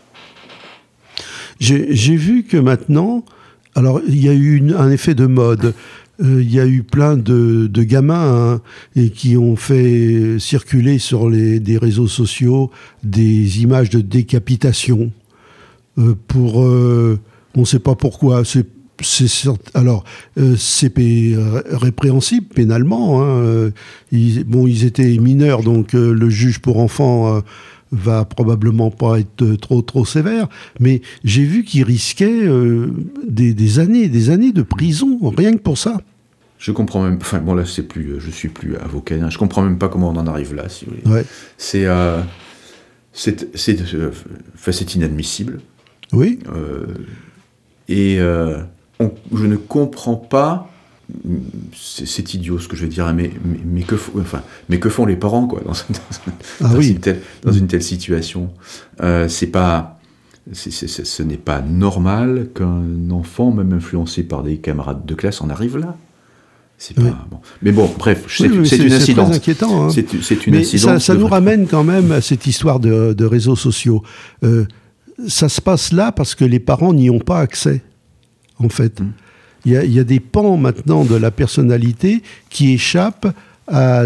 J'ai, j'ai vu que maintenant, alors il y a eu une, un effet de mode. Euh, il y a eu plein de, de gamins hein, et qui ont fait circuler sur les, des réseaux sociaux des images de décapitation. Euh, pour, euh, on ne sait pas pourquoi. C'est, c'est, alors, euh, c'est p- répréhensible pénalement. Hein. Ils, bon, ils étaient mineurs, donc euh, le juge pour enfants... Euh, va probablement pas être trop trop sévère, mais j'ai vu qu'il risquait euh, des, des années, des années de prison, rien que pour ça. Je comprends même, enfin bon là c'est plus, je suis plus avocat, hein, je comprends même pas comment on en arrive là, si vous voulez. Ouais. C'est, euh, c'est, c'est, euh, enfin, c'est inadmissible. Oui. Euh, et euh, on, je ne comprends pas. C'est, c'est idiot ce que je vais dire, mais, mais, mais, que, enfin, mais que font les parents quoi, dans, dans, ah dans, oui. une, telle, dans une telle situation euh, c'est pas, c'est, c'est, c'est, ce n'est pas normal qu'un enfant, même influencé par des camarades de classe, en arrive là. C'est pas, oui. bon. Mais bon, bref, c'est, oui, c'est, c'est une c'est incidence. Très inquiétant. Hein. C'est, c'est une mais incidence. Ça, ça de... nous ramène quand même à cette histoire de, de réseaux sociaux. Euh, ça se passe là parce que les parents n'y ont pas accès, en fait. Hum. Il y, a, il y a des pans maintenant de la personnalité qui échappent à,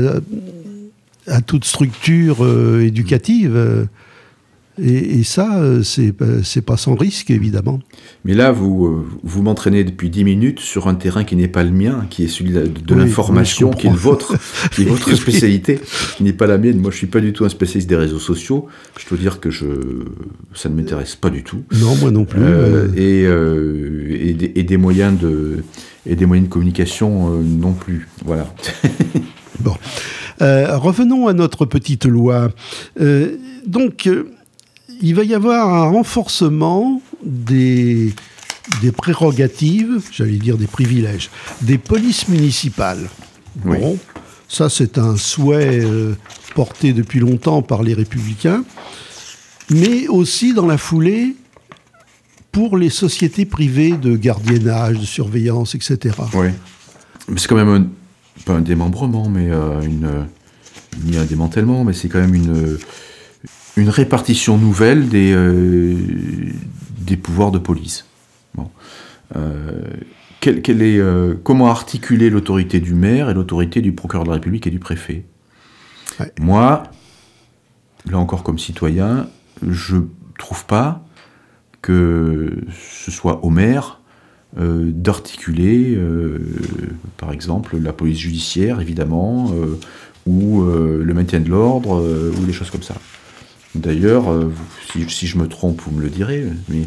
à toute structure euh, éducative. Euh, et, et ça, c'est, c'est pas sans risque, évidemment. Mais là, vous, vous m'entraînez depuis dix minutes sur un terrain qui n'est pas le mien, qui est celui de, de oui, l'information, oui, qui est le vôtre, qui est votre spécialité, qui n'est pas la mienne. Moi, je ne suis pas du tout un spécialiste des réseaux sociaux. Je dois dire que je, ça ne m'intéresse pas du tout. Non, moi non plus. Euh, et, euh, et, des, et, des moyens de, et des moyens de communication euh, non plus. Voilà. Bon. Euh, revenons à notre petite loi. Euh, donc... Euh, il va y avoir un renforcement des, des prérogatives, j'allais dire des privilèges, des polices municipales. Oui. Bon, ça c'est un souhait euh, porté depuis longtemps par les Républicains, mais aussi dans la foulée pour les sociétés privées de gardiennage, de surveillance, et cetera. Oui, mais c'est quand même un, pas un démembrement, mais euh, une, ni un démantèlement, mais c'est quand même une... une répartition nouvelle des, euh, des pouvoirs de police. Bon. Euh, quel, quel est, euh, comment articuler l'autorité du maire et l'autorité du procureur de la République et du préfet ? Ouais. Moi, là encore comme citoyen, je ne trouve pas que ce soit au maire euh, d'articuler, euh, par exemple, la police judiciaire, évidemment, euh, ou euh, le maintien de l'ordre, euh, ou des choses comme ça. D'ailleurs, euh, si, si je me trompe, vous me le direz, mais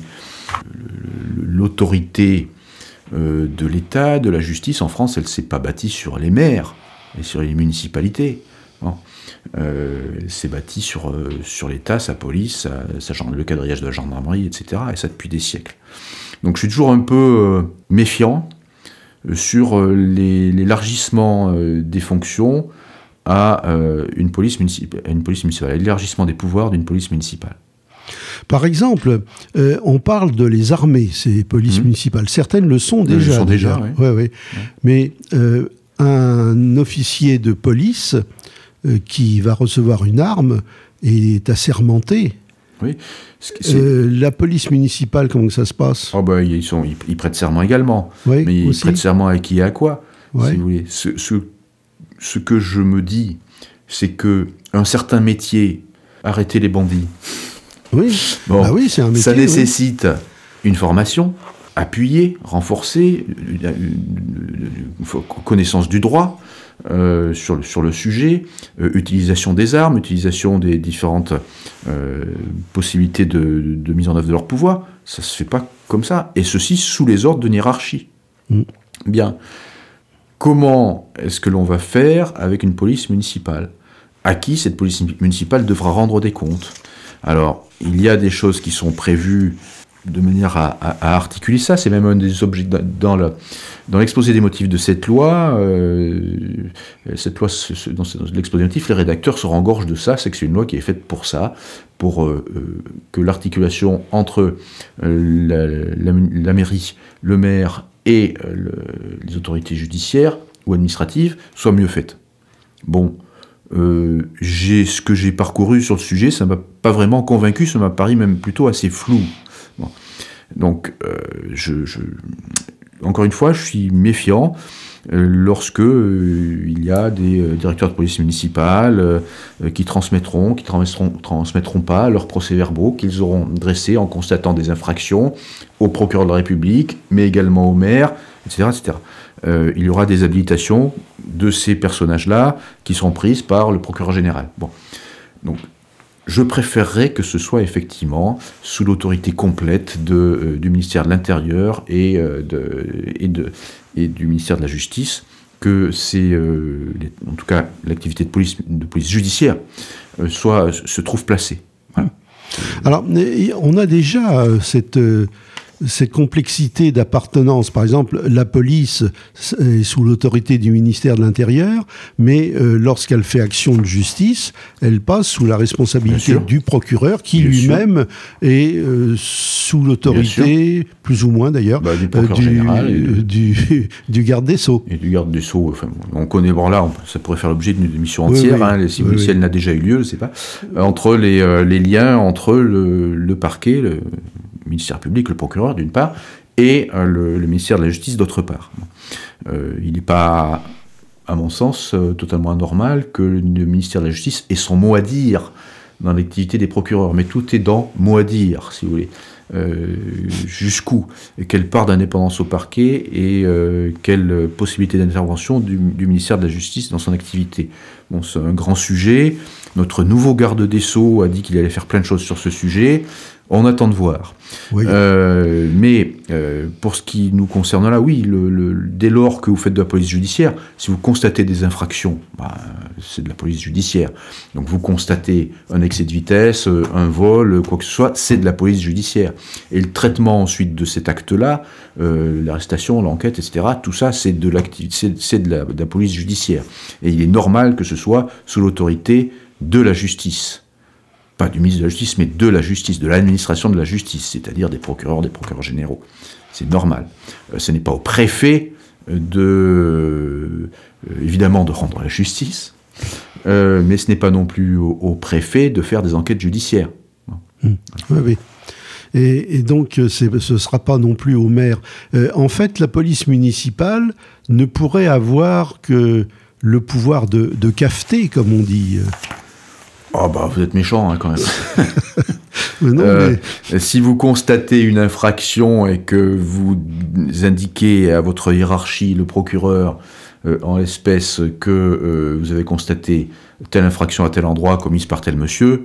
l'autorité euh, de l'État, de la justice en France, elle ne s'est pas bâtie sur les maires et sur les municipalités. Bon. Euh, elle s'est bâtie sur, euh, sur l'État, sa police, sa, sa, le quadrillage de la gendarmerie, et cetera. Et ça depuis des siècles. Donc je suis toujours un peu euh, méfiant sur euh, les, l'élargissement euh, des fonctions à euh, une police municipale, une police municipale, à l'élargissement des pouvoirs d'une police municipale. Par exemple, euh, on parle de les armées, ces polices mmh. municipales. Certaines le sont déjà. Le sont déjà, oui. Ouais, ouais. Ouais. Mais euh, un officier de police euh, qui va recevoir une arme est assermenté. Oui. Euh, la police municipale, comment ça se passe ? Oh ben, ils, sont, ils, ils prêtent serment également. Oui, mais ils aussi. prêtent serment à qui et à quoi, ouais. si vous voulez. Ce, ce, ce que je me dis, c'est qu'un certain métier, arrêter les bandits, oui. bon, ah oui, c'est un métier, ça nécessite oui. une formation appuyer, renforcer, une, une, une connaissance du droit euh, sur, le, sur le sujet, euh, utilisation des armes, utilisation des différentes euh, possibilités de, de mise en œuvre de leur pouvoir. Ça ne se fait pas comme ça. Et ceci sous les ordres d'une hiérarchie. Mmh. Bien. Comment est-ce que l'on va faire avec une police municipale ? À qui cette police municipale devra rendre des comptes ? Alors, il y a des choses qui sont prévues de manière à, à, à articuler ça. C'est même un des objets dans, le, dans l'exposé des motifs de cette loi. Euh, cette loi, dans l'exposé des motifs, les rédacteurs se rengorgent de ça. C'est que c'est une loi qui est faite pour ça, pour euh, que l'articulation entre euh, la, la, la mairie, le maire et euh, le, les autorités judiciaires ou administratives soit mieux faite. Bon, euh, j'ai, ce que j'ai parcouru sur le sujet, ça ne m'a pas vraiment convaincu, ça m'a paru même plutôt assez flou. Bon. Donc, euh, je, je, encore une fois, je suis méfiant euh, lorsque euh, il y a des euh, directeurs de police municipale euh, qui transmettront, qui transmettront, transmettront pas leurs procès-verbaux qu'ils auront dressés en constatant des infractions au procureur de la République, mais également au maire, et cetera, et cetera. Euh, il y aura des habilitations de ces personnages-là qui seront prises par le procureur général. Bon, donc. Je préférerais que ce soit effectivement sous l'autorité complète de, euh, du ministère de l'Intérieur et, euh, de, et, de, et du ministère de la Justice, que c'est, euh, les, en tout cas l'activité de police, de police judiciaire euh, soit, se trouve placée. Voilà. Alors, on a déjà cette... Euh cette complexité d'appartenance. Par exemple, la police est sous l'autorité du ministère de l'Intérieur, mais euh, lorsqu'elle fait action de justice, elle passe sous la responsabilité du procureur, qui Bien lui-même sûr. est euh, sous l'autorité, plus ou moins d'ailleurs, bah, du, procureur du, général et du, du, du garde des Sceaux. Et du garde des Sceaux. Enfin, on connaît, bon là, on, ça pourrait faire l'objet d'une émission entière, oui, oui. Hein, si, oui, si oui. elle n'a déjà eu lieu, je ne sais pas, euh, entre les, euh, les liens entre le, le parquet, le ministère public, le procureur d'une part, et euh, le, le ministère de la Justice d'autre part. Euh, il n'est pas, à mon sens, euh, totalement anormal que le ministère de la Justice ait son mot à dire dans l'activité des procureurs, mais tout est dans mot à dire, si vous voulez. Euh, jusqu'où, quelle part d'indépendance au parquet et euh, quelle possibilité d'intervention du, du ministère de la Justice dans son activité. Bon, c'est un grand sujet. Notre nouveau garde des Sceaux a dit qu'il allait faire plein de choses sur ce sujet. On attend de voir. Oui. Euh, mais euh, pour ce qui nous concerne là, oui, le, le, dès lors que vous faites de la police judiciaire, si vous constatez des infractions, bah, c'est de la police judiciaire. Donc vous constatez un excès de vitesse, un vol, quoi que ce soit, c'est de la police judiciaire. Et le traitement ensuite de cet acte-là, euh, l'arrestation, l'enquête, et cetera, tout ça, c'est de, c'est, c'est de, la, de la police judiciaire. Et il est normal que ce soit sous l'autorité de la justice. Pas du ministre de la Justice, mais de la justice, de l'administration de la justice, c'est-à-dire des procureurs, des procureurs généraux. C'est normal. Euh, ce n'est pas au préfet de, euh, évidemment, de rendre la justice, euh, mais ce n'est pas non plus au, au préfet de faire des enquêtes judiciaires. Mmh. Oui, oui. Et, et donc, c'est, ce ne sera pas non plus au maire. Euh, en fait, la police municipale ne pourrait avoir que le pouvoir de, de cafeter, comme on dit. Oh bah vous êtes méchant hein, quand même. mais non, euh, mais... Si vous constatez une infraction et que vous indiquez à votre hiérarchie, le procureur, euh, en l'espèce que euh, vous avez constaté telle infraction à tel endroit commise par tel monsieur,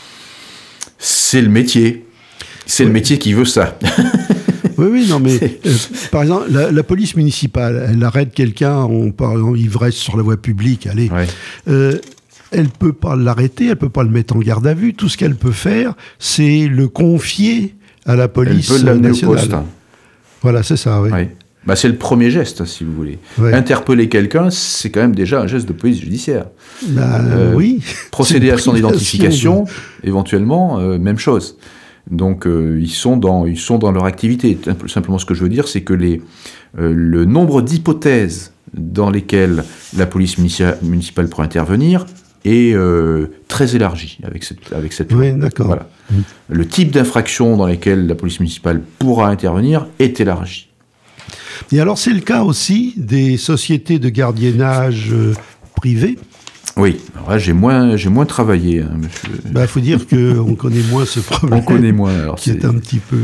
c'est le métier. C'est oui. le métier qui veut ça. Oui, oui, non, mais euh, par exemple, la, la police municipale, elle arrête quelqu'un en, en ivresse sur la voie publique, allez. Ouais. Euh, elle ne peut pas l'arrêter, elle ne peut pas le mettre en garde à vue. Tout ce qu'elle peut faire, c'est le confier à la police nationale. Elle peut l'amener nationale. au poste. Voilà, c'est ça, oui. oui. Bah, c'est le premier geste, si vous voulez. Ouais. Interpeller quelqu'un, c'est quand même déjà un geste de police judiciaire. Bah, euh, oui. Procéder à son identification, de... éventuellement, euh, même chose. Donc, euh, ils sont dans, ils sont dans leur activité. Simplement, ce que je veux dire, c'est que les, euh, le nombre d'hypothèses dans lesquelles la police munici- municipale pourrait intervenir est euh, très élargi avec cette, avec cette loi. Oui, d'accord. Voilà. Mmh. Le type d'infraction dans lesquelles la police municipale pourra intervenir est élargi. Et alors, c'est le cas aussi des sociétés de gardiennage euh, privées. Oui, alors là, j'ai moins, j'ai moins travaillé, hein, monsieur. Bah, faut dire qu'on connaît moins ce problème. On connaît moins, alors qui c'est... est un petit peu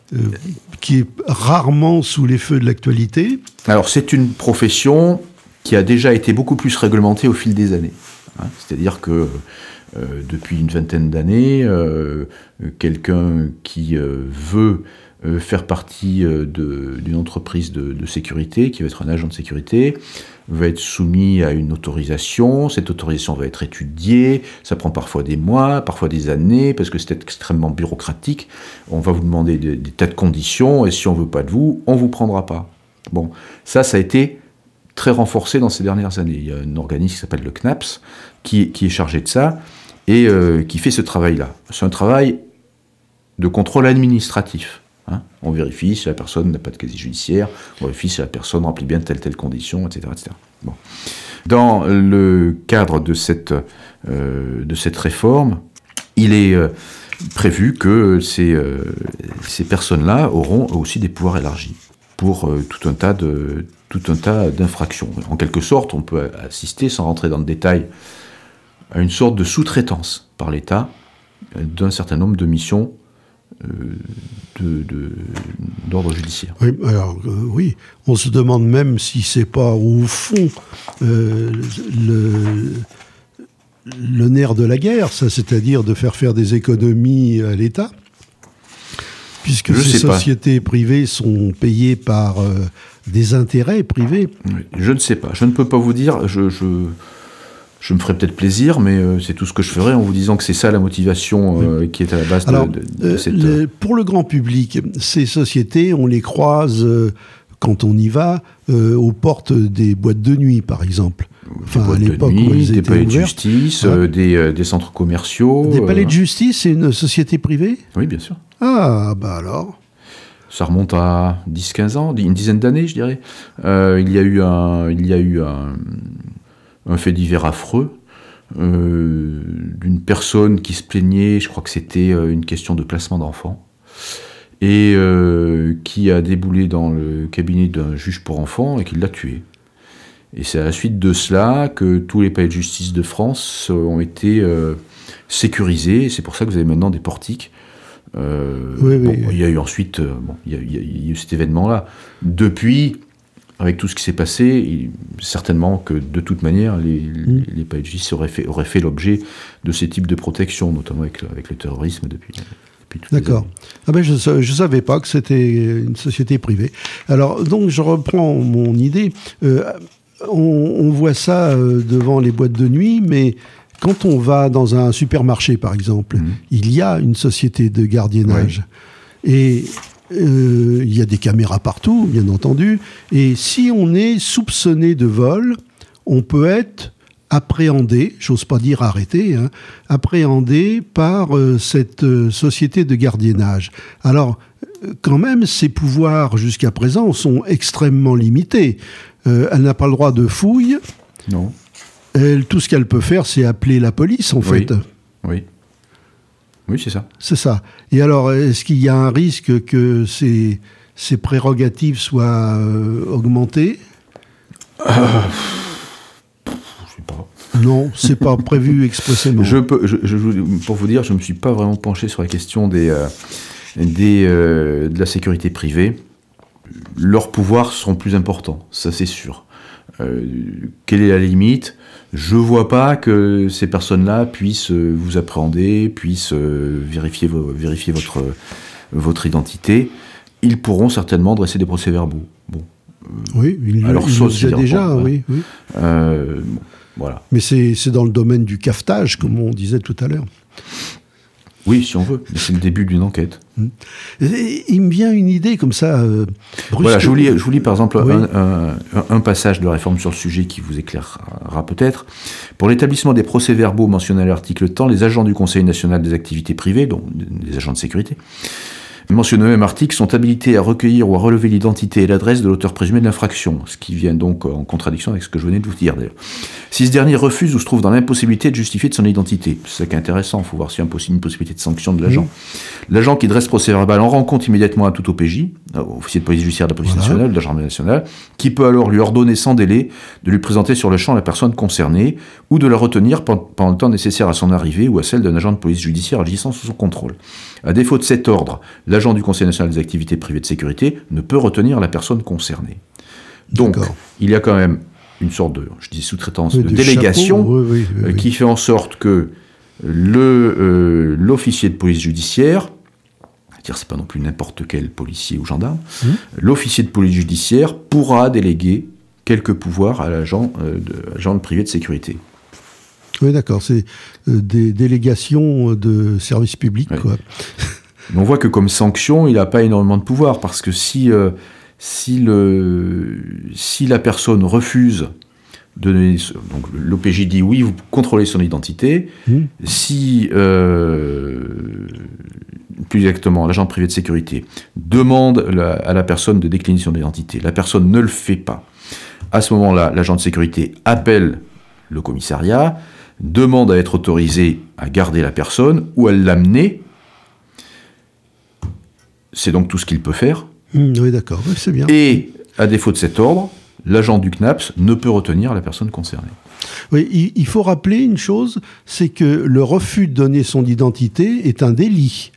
euh, qui est rarement sous les feux de l'actualité. Alors, c'est une profession qui a déjà été beaucoup plus réglementée au fil des années. Hein. C'est-à-dire que euh, depuis une vingtaine d'années, euh, quelqu'un qui euh, veut euh, faire partie euh, de, d'une entreprise de, de sécurité, qui va être un agent de sécurité, va être soumis à une autorisation. Cette autorisation va être étudiée. Ça prend parfois des mois, parfois des années, parce que c'est extrêmement bureaucratique. On va vous demander des, des tas de conditions, et si on ne veut pas de vous, on ne vous prendra pas. Bon, ça, ça a été très renforcé dans ces dernières années. Il y a un organisme qui s'appelle le C N A P S, qui, qui est chargé de ça, et euh, qui fait ce travail-là. C'est un travail de contrôle administratif. Hein. On vérifie si la personne n'a pas de casier judiciaire, on vérifie si la personne remplit bien telle telle condition, et cetera, et cetera. Bon. Dans le cadre de cette, euh, de cette réforme, il est euh, prévu que ces, euh, ces personnes-là auront aussi des pouvoirs élargis pour euh, tout un tas de, tout un tas d'infractions. En quelque sorte, on peut assister, sans rentrer dans le détail, à une sorte de sous-traitance par l'État d'un certain nombre de missions euh, de, de, d'ordre judiciaire. Oui, alors, euh, oui, on se demande même si c'est pas au fond euh, le, le nerf de la guerre, ça, c'est-à-dire de faire faire des économies à l'État, puisque je ces sociétés pas. privées sont payées par euh, des intérêts privés. Oui, je ne sais pas, je ne peux pas vous dire, je... je... Je me ferais peut-être plaisir, mais euh, c'est tout ce que je ferais en vous disant que c'est ça la motivation euh, oui. qui est à la base de, Alors, de, de euh, cette... Le, pour le grand public, ces sociétés, on les croise, euh, quand on y va, euh, aux portes des boîtes de nuit, par exemple. Enfin, à l'époque nuit, où elles des étaient palais ouvertes. De justice, ouais. euh, des, euh, des centres commerciaux... Des palais euh... de justice, c'est une société privée ? Oui, bien sûr. Ah, bah alors... Ça remonte à dix quinze ans, une dizaine d'années, je dirais. Euh, il y a eu un... Il y a eu un un fait divers affreux, euh, d'une personne qui se plaignait, je crois que c'était euh, une question de placement d'enfants, et euh, qui a déboulé dans le cabinet d'un juge pour enfants et qui l'a tué. Et c'est à la suite de cela que tous les palais de justice de France ont été euh, sécurisés, et c'est pour ça que vous avez maintenant des portiques. Euh, oui, bon, oui, oui. Il y a eu ensuite, euh, bon, il y a, il y a, il y a eu cet événement-là. Depuis... Avec tout ce qui s'est passé, il, certainement que de toute manière, les, mmh. les palais de justice auraient fait, auraient fait l'objet de ces types de protection, notamment avec le, avec le terrorisme depuis, depuis toutes D'accord. les années. Ah ben je ne savais pas que c'était une société privée. Alors, donc, je reprends mon idée. Euh, on, on voit ça euh, devant les boîtes de nuit, mais quand on va dans un supermarché, par exemple, mmh. il y a une société de gardiennage. Oui. Et... Il euh, y a des caméras partout, bien entendu, et si on est soupçonné de vol, on peut être appréhendé, j'ose pas dire arrêté, hein, appréhendé par euh, cette euh, société de gardiennage. Alors, quand même, ses pouvoirs jusqu'à présent sont extrêmement limités. Euh, elle n'a pas le droit de fouille. Non. Elle, tout ce qu'elle peut faire, c'est appeler la police, en oui. fait. Oui. Oui, c'est ça. C'est ça. Et alors, est-ce qu'il y a un risque que ces, ces prérogatives soient euh, augmentées ? euh, Je sais pas. Non, c'est pas prévu expressément. Je peux, je, je, pour vous dire, je ne me suis pas vraiment penché sur la question des, euh, des, euh, de la sécurité privée. Leurs pouvoirs seront plus importants, ça c'est sûr. Euh, quelle est la limite ? Je ne vois pas que ces personnes-là puissent vous appréhender, puissent vérifier, vo- vérifier votre, votre identité. Ils pourront certainement dresser des procès-verbaux. Bon. Oui, il, Alors, il le a déjà, bon, oui. oui. Euh, bon, voilà. Mais c'est, c'est dans le domaine du cafetage, comme on disait tout à l'heure. Oui, si on veut, mais c'est le début d'une enquête. Et il me vient une idée comme ça. Euh, voilà, je vous, lis, je vous lis par exemple oui. un, un, un passage de la réforme sur le sujet qui vous éclairera peut-être. Pour l'établissement des procès-verbaux mentionnés à l'article temps, les agents du Conseil national des activités privées, donc des agents de sécurité, mentionnés au même article, sont habilités à recueillir ou à relever l'identité et l'adresse de l'auteur présumé de l'infraction, ce qui vient donc en contradiction avec ce que je venais de vous dire d'ailleurs. Si ce dernier refuse ou se trouve dans l'impossibilité de justifier de son identité, c'est ça qui est intéressant, il faut voir s'il y a une possibilité de sanction de l'agent. Mmh. L'agent qui dresse procès-verbal en rend compte immédiatement à tout O P J, officier de police judiciaire de la police voilà. nationale, de la gendarmerie nationale, qui peut alors lui ordonner sans délai de lui présenter sur le champ la personne concernée ou de la retenir pendant le temps nécessaire à son arrivée ou à celle d'un agent de police judiciaire agissant sous son contrôle. À défaut de cet ordre, l'agent du Conseil national des activités privées de sécurité ne peut retenir la personne concernée. Donc, D'accord. il y a quand même une sorte de, je dis sous-traitance, oui, de, de délégation chapeau, oui, oui, oui, qui oui. fait en sorte que le, euh, l'officier de police judiciaire, c'est-à-dire c'est pas non plus n'importe quel policier ou gendarme, mmh. l'officier de police judiciaire pourra déléguer quelques pouvoirs à l'agent euh, de, agent de privé de sécurité. Oui, d'accord, c'est euh, des délégations de service public, oui. quoi. Mais on voit que comme sanction, il n'a pas énormément de pouvoir, parce que si, euh, si, le, si la personne refuse de donner... Donc l'O P J dit oui, vous contrôlez son identité. Mmh. Si, euh, plus exactement, l'agent privé de sécurité demande la, à la personne de décliner son identité, la personne ne le fait pas. À ce moment-là, l'agent de sécurité appelle le commissariat, demande à être autorisé à garder la personne ou à l'amener. C'est donc tout ce qu'il peut faire. Mmh, oui, d'accord, oui, c'est bien. Et, à défaut de cet ordre, l'agent du C N A P S ne peut retenir la personne concernée. Oui, il, il faut rappeler une chose, c'est que le refus de donner son identité est un délit.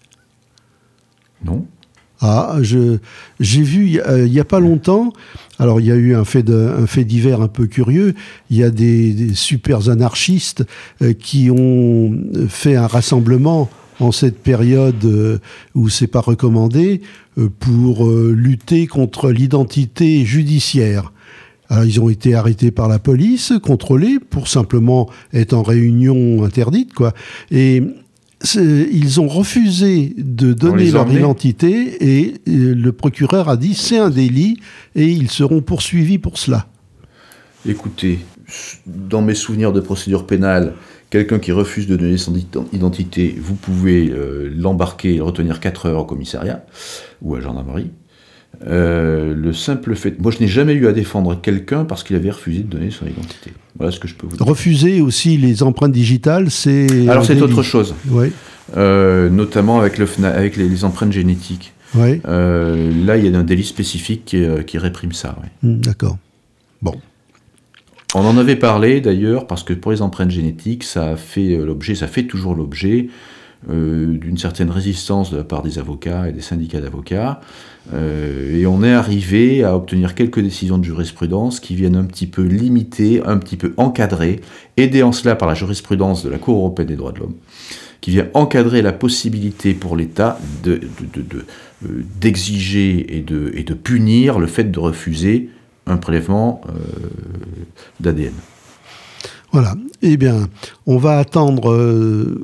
Non. Ah, je, j'ai vu il euh, n'y a pas longtemps, alors il y a eu un fait, de, un fait divers un peu curieux, il y a des, des super anarchistes euh, qui ont fait un rassemblement en cette période euh, où c'est pas recommandé euh, pour euh, lutter contre l'identité judiciaire. Alors, ils ont été arrêtés par la police, contrôlés pour simplement être en réunion interdite, quoi. Et c'est, ils ont refusé de donner leur identité et euh, le procureur a dit c'est un délit et ils seront poursuivis pour cela. Écoutez, dans mes souvenirs de procédure pénale, quelqu'un qui refuse de donner son identité, vous pouvez euh, l'embarquer et le retenir quatre heures au commissariat ou à la gendarmerie. Euh, le simple fait... Moi, je n'ai jamais eu à défendre quelqu'un parce qu'il avait refusé de donner son identité. Voilà ce que je peux vous dire. Refuser aussi les empreintes digitales, c'est... Alors, c'est autre chose. Oui. Euh, notamment avec, le, avec les, les empreintes génétiques. Oui. Euh, là, il y a un délit spécifique qui, qui réprime ça. Oui. Mmh, d'accord. Bon. On en avait parlé d'ailleurs parce que pour les empreintes génétiques, ça a fait l'objet, ça fait toujours l'objet euh, d'une certaine résistance de la part des avocats et des syndicats d'avocats. Euh, et on est arrivé à obtenir quelques décisions de jurisprudence qui viennent un petit peu limiter, un petit peu encadrer, aidés en cela par la jurisprudence de la Cour européenne des droits de l'homme, qui vient encadrer la possibilité pour l'État de, de, de, de, euh, d'exiger et de, et de punir le fait de refuser un prélèvement euh, d'A D N. Voilà. Eh bien, on va attendre euh,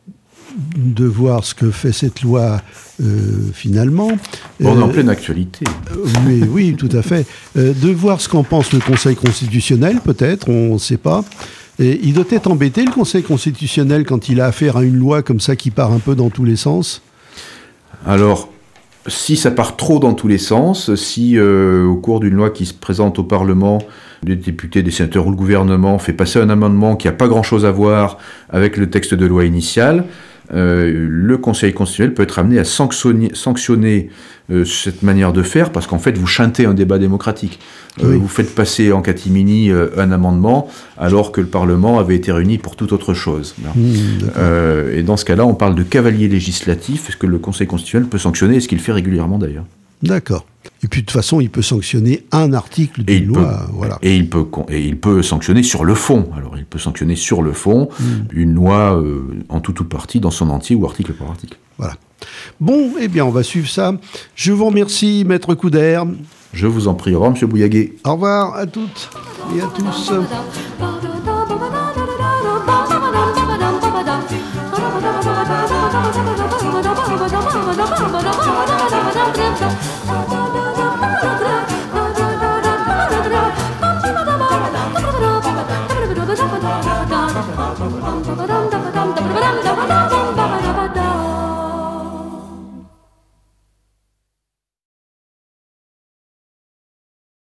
de voir ce que fait cette loi euh, finalement. Bon, on est en pleine actualité. Euh, oui, oui, tout à fait. Euh, de voir ce qu'en pense le Conseil constitutionnel, peut-être, on ne sait pas. Et il doit être embêté, le Conseil constitutionnel, quand il a affaire à une loi comme ça qui part un peu dans tous les sens. Alors, si ça part trop dans tous les sens, si euh, au cours d'une loi qui se présente au Parlement, des députés, des sénateurs ou le gouvernement fait passer un amendement qui n'a pas grand-chose à voir avec le texte de loi initial, euh, le Conseil constitutionnel peut être amené à sanctionner, sanctionner euh, cette manière de faire, parce qu'en fait, vous chantez un débat démocratique. Euh, oui. Vous faites passer en catimini euh, un amendement, alors que le Parlement avait été réuni pour toute autre chose. Mmh, euh, et dans ce cas-là, on parle de cavalier législatif, ce que le Conseil constitutionnel peut sanctionner, et ce qu'il fait régulièrement d'ailleurs. D'accord. Et puis de toute façon, il peut sanctionner un article d'une loi. Peut, voilà. Et il peut et il peut sanctionner sur le fond. Alors il peut sanctionner sur le fond mmh. une loi euh, en tout ou partie, dans son entier ou article par article. Voilà. Bon, eh bien, on va suivre ça. Je vous remercie, Maître Couder. Je vous en prie. Au revoir, Monsieur Bouillaguet. Au revoir à toutes et à tous.